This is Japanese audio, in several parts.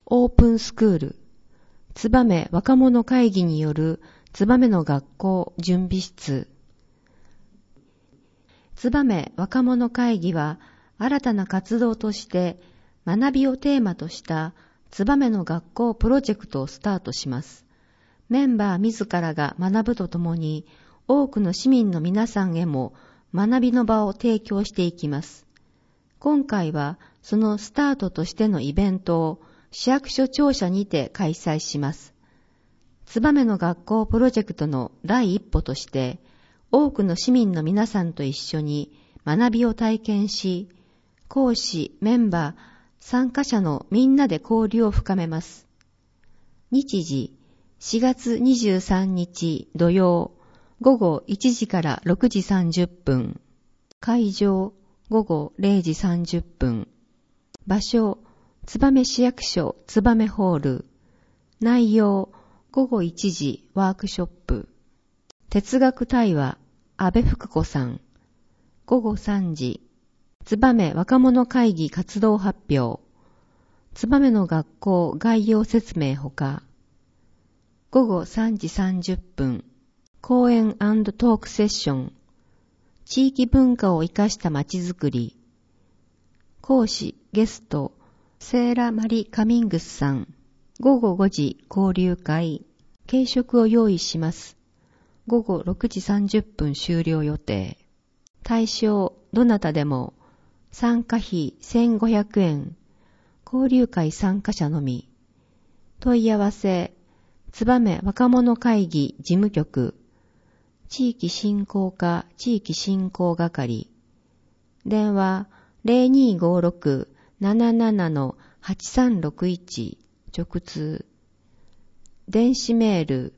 オープンスクール、つばめ若者会議によるつばめの学校準備室。つばめ若者会議は新たな活動として学びをテーマとしたつばめの学校プロジェクトをスタートします。メンバー自らが学ぶとともに多くの市民の皆さんへも学びの場を提供していきます。今回はそのスタートとしてのイベントを市役所庁舎にて開催します。つばめの学校プロジェクトの第一歩として、多くの市民の皆さんと一緒に学びを体験し、講師、メンバー、参加者のみんなで交流を深めます。日時、4月23日土曜、午後1時から6時30分。会場、午後0時30分。場所、燕市役所燕ホール。内容、午後1時ワークショップ。哲学対話、安部福子さん。午後3時、燕若者会議活動発表。燕の学校概要説明ほか。午後3時30分、講演&トークセッション。地域文化を生かしたまちづくり。講師、ゲスト、セーラ・マリ・カミングスさん。午後5時交流会。軽食を用意します。午後6時30分終了予定。対象、どなたでも。参加費1500円。交流会参加者のみ。問い合わせ、燕若者会議事務局。地域振興課地域振興係。電話0256-77-8361直通。電子メール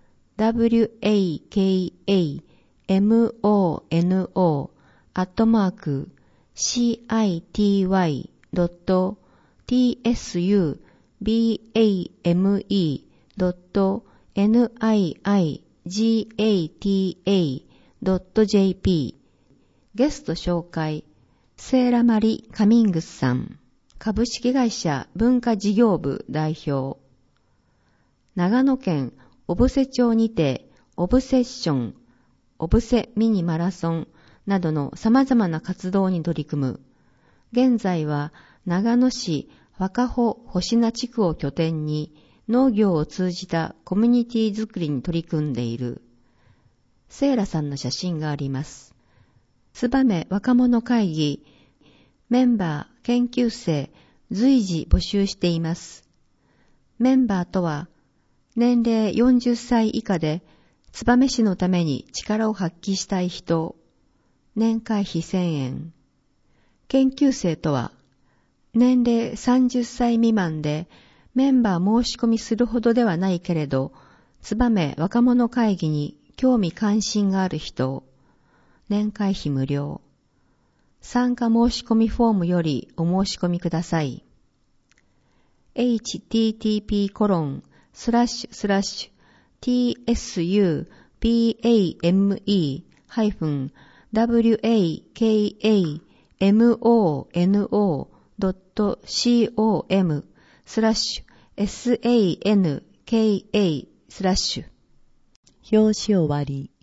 wakamono@city.tsubame.niigata.jp ゲスト紹介、セーラマリ・カミングスさん、株式会社文化事業部代表。長野県小布施町にてオブセッション、オブセミニマラソンなどの様々な活動に取り組む。現在は長野市若穂星名地区を拠点に農業を通じたコミュニティづくりに取り組んでいる。セーラさんの写真があります。燕若者会議、メンバー、研究生、随時募集しています。メンバーとは、年齢40歳以下で、燕市のために力を発揮したい人、年会費1000円。研究生とは、年齢30歳未満で、メンバー申し込みするほどではないけれど、燕若者会議に興味関心がある人、年会費無料。参加申し込みフォームよりお申し込みください。http://tsubameWakamono.com/sanka/表紙終わり。